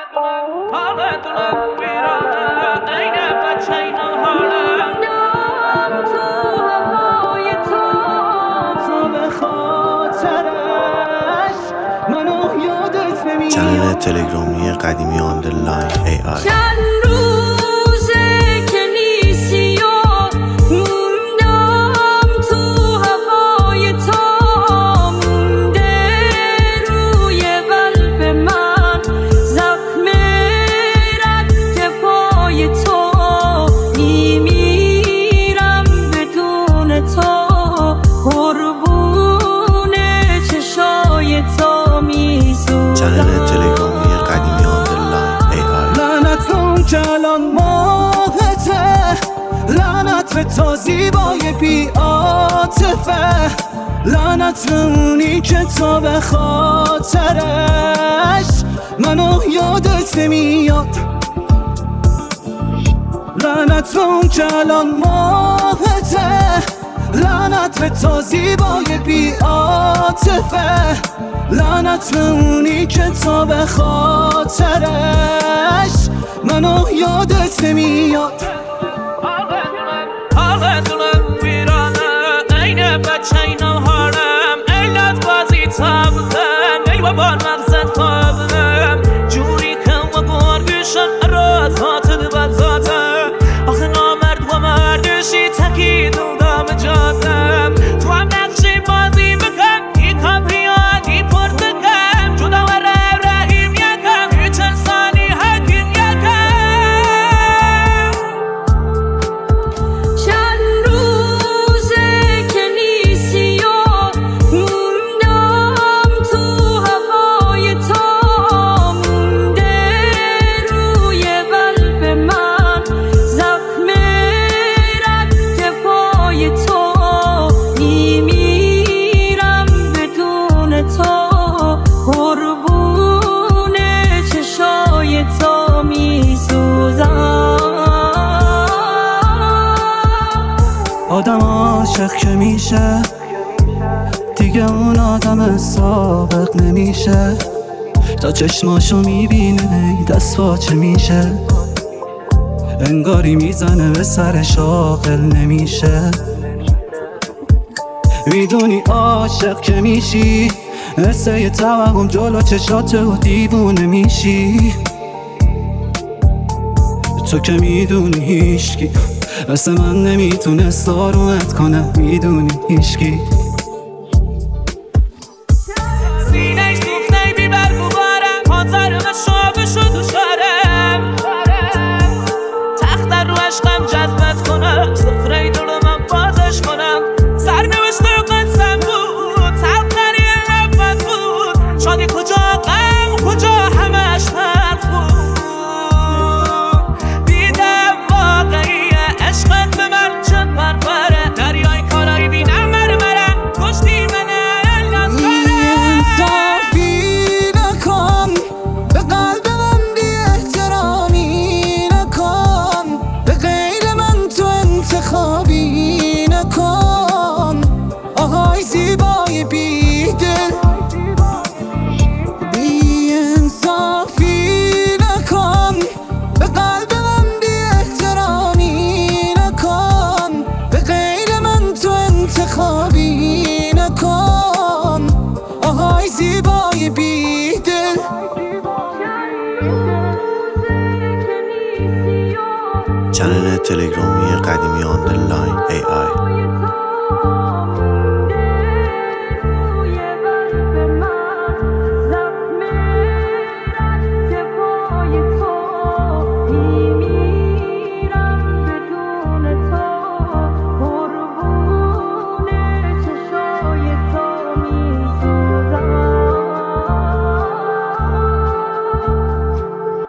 چنل تلگرامی قدیمی آندرلاین AI. چند روزه که نیستی و موندم تو هوای تو، مونده روی قلب من زخم رد پای تو، میمیرم بدون تو، قربون چشای تو میسوزم. چنل تلگرامی قدیمی آندرلاین AI. لعنتون که الان ماهته، لعنت به تا زیبای بی عاطفه، لعنت به اونی که تا به خاطرش منو یادت نمیاد. لعنت به اون که الان ماهته، لعنت به تا زیبای بی عاطفه، لعنت به اونی که تا به خاطرش منو یادت نمیاد. آقدونم ویرانه عین بچه اینا هارم، علت بازی تابدم ای بابا مغزت تابدم، جوری که و گرگشن رازات بزادم، آخه نامرد و مردشی تکی دودم جادم، تو هم نقشی بازی بکن ای کامپیانی پرتکم، جدا و رحیم یکم هیچ انسانی حکیم یکم. چند روزه که نیستی و موندم تو هوای تو، مونده روی قلب من زخم رد پای تو، میمیرم بدون تو، قربون چشای تو میسوزم. آدم عاشق که میشه دیگه اون آدم سابق نمیشه، تا چشماشو میبینه دست پاچه میشه، انگاری میزنه به سرش عاقل نمیشه. میدونی عاشق که میشی مثل یه توهم جلو چشاته و دیوونه میشی، تو که میدونی هیشکی مثل من نمیتونست آرومت کنه، میدونی هیشکی. سینه‌اش سوخته بیبر ببارم، پانزرم شابه شد و شارم، تخت رو عشقم جذبت کنم، سفره دل من بازش کنم، سرنوشت قدسم بود، تلقنی نفس بود، شادی کجا غم کجا همش تلخ بود، دیدم واقعی عشقت به من چه پرپره، دریای کالایی بینم مرمره، کشتی من بی‌انصافی نکن، به قلب من بی‌احترامی نکن، به غیر من تو انتخابی نکن، آهای زیبای بیدل. بی‌انصافی نکن، به قلب من بی‌احترامی نکن، به غیر من تو انتخابی نکن، آهای زیبای بیدل. چنل تلگرامی قدیمی آندرلاین AI.